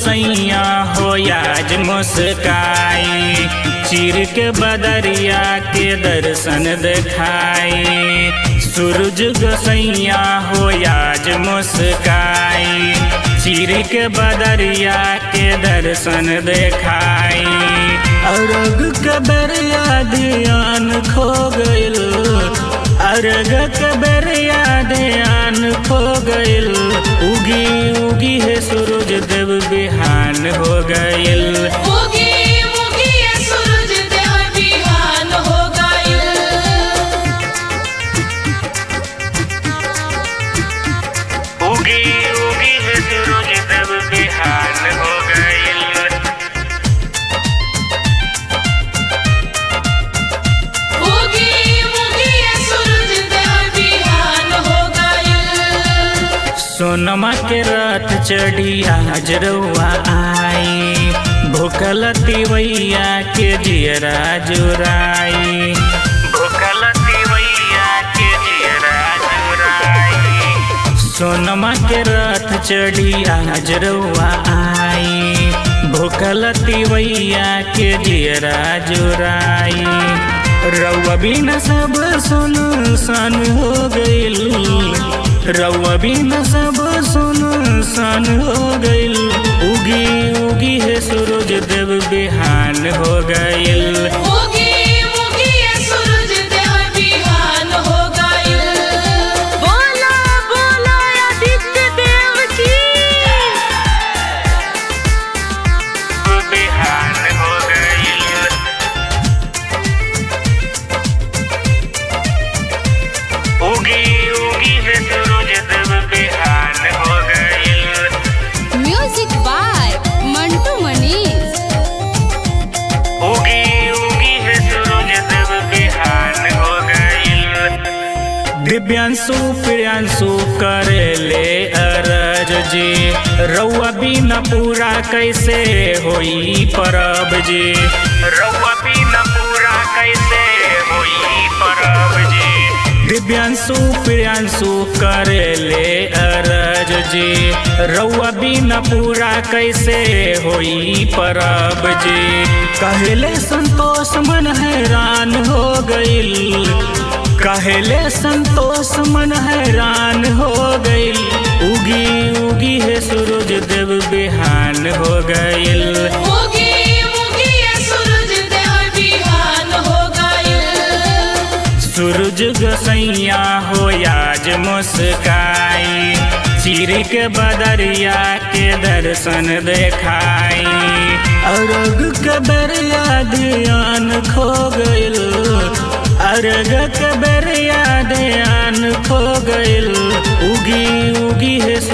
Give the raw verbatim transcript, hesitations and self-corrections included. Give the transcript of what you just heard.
गोसैया हो आज मुस्काई, चीर के बदरिया के दर्शन दिखाई। सूरज गोसैया हो आज मुस्काई, चीर के बदरिया के दर्शन दिखाई। अर्घ के बेरिया ध्यान खो गइल, अर्घ के बेरिया ध्यान खो गइल। उगी उगी है सूरज देव बिहान हो गइल, उगी उगी है सूरज देव बिहान हो गइल। उगी उगी है सूरज देव बिहान हो गइल। उगी उगी है सूरज देव बिहान हो गइल। सोनमा के रथ चढ़ी आज रउआ आई, भूखल तिवैया के जियरा जुराई, भूखल तिवैया के जियरा जुराई। सोनमा के रथ चढ़ी आज रउआ आई, भूखल तिवैया के जियरा जुराई। रउआ बिना सब सुन सन हो गइल, रउआ बिना सब सुन सन हो गइल। उगी उगी है सूरज देव बिहान हो गइल, उगी उगी है सूरज देव बिहान हो गइल। बोला बोला आदित्य देव की बिहान हो गइल। उगी उगी है सूरज देव बिहान हो गइल। Music by Mantu Manish. उगी उगी है सूरज देव बिहान हो गइल। दिव्यांशु प्रियांशु करेले अरज जी, रउआ बिना पूरा कैसे होई परब जी, रउआ बिना पूरा कैसे होई परब जी। दिव्यांशु प्रियांशु करेले अरज जी, रउआ बिना पूरा कैसे होई परब जी। कहले संतोष मन हैरान हो गइल, कहले संतोष मन हैरान हो गइल। उगी उगी है सूरज देव बिहान हो गइल, उगी उगी है सूरज देव बिहान हो गइल। सूरज गोसैया हो आज मुस्काई, चीर के बदरिया के दर्शन दिखाई। अर्घ के बेरिया ध्यान खो गइल, अर्घ के बेरिया ध्यान खो गइल। उगी उगी है